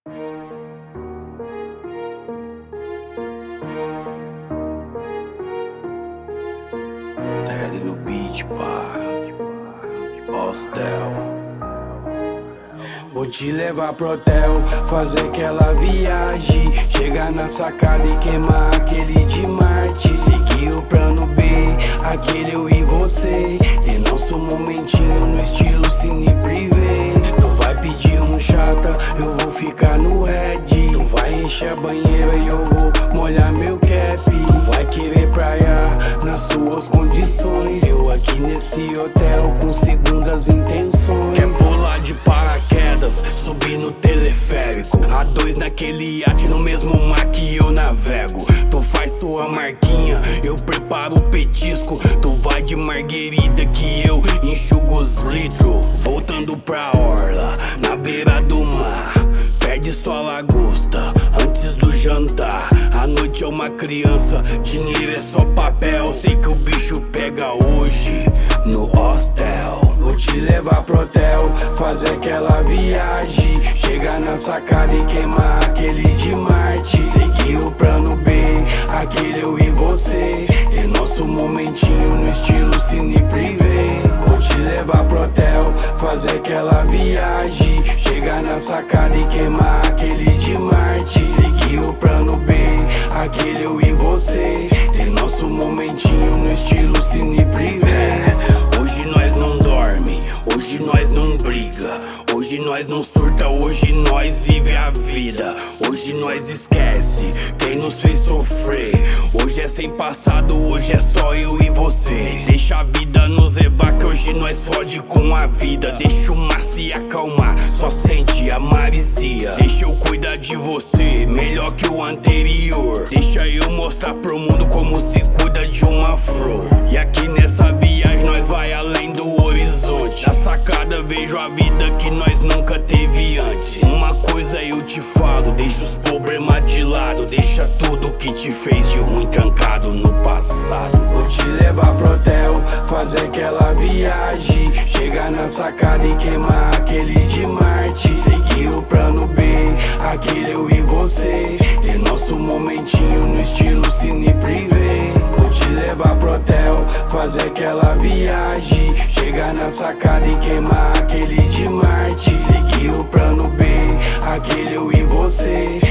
Tele no beat, pá. Hostel. Vou te levar pro hotel, fazer aquela viagem. Chegar na sacada e queimar aquele de Marte. Seguir o plano B, aquele eu e você. Ter nosso momentinho no estilo cine privê. Tu vai pedir um chata, eu vou ficar no red. Tu vai encher a banheira e eu vou molhar meu cap. Tu vai querer praia nas suas condições. Eu aqui nesse hotel com segundas intenções. Quer pular de paraquedas, subir no teleférico. A2 naquele iate, no mesmo mar que eu navego. Tu faz sua marquinha, eu preparo o petisco. Tu vai de marguerita que eu enxugo os litros. Voltando pra orla, na beira do mar. Perde sua lagosta antes do jantar. A noite é uma criança, dinheiro é só papel. Sei que o bicho pega hoje no hostel. Vou te levar pro hotel, fazer aquela viagem. Chegar na sacada e queimar aquele de Marte. Seguir o plano B, aquele eu e você. Ter nosso momentinho no estilo cine privê. Vou te levar pro hotel, fazer aquela viagem. Chegar na sacada e queimar aquele de Marte. Seguir o plano B, aquele eu e você. Ter nosso momentinho no estilo cine privê. Hoje nós não dorme, hoje nós não briga. Hoje nós não surta, hoje nós vive a vida. Hoje nós esquece quem nos fez sofrer. Hoje é sem passado, hoje é só eu e você. Deixa a vida nos levar que hoje nós fode com a vida. Deixa o mar se acalmar, só sente a maresia. Deixa eu cuidar de você, melhor que o anterior. Deixa eu mostrar pro mundo como se cuida de uma flor. E aqui nessa viagem nós vai além do horizonte. Na sacada vejo a vida que nós nunca teve antes. Uma coisa eu te falo, deixa os problemas de lado. Deixa tudo que te fez de ruim trancado no passado. Vou te levar pro hotel, fazer aquela viagem. Chegar na sacada e queimar aquele de Marte. Seguir o plano B, aquele eu e você. Ter nosso momentinho no estilo cine privê. Vou te levar pro hotel, fazer aquela viagem. Chegar na sacada e queimar aquele de Marte. Seguir o plano B, aquele eu e você.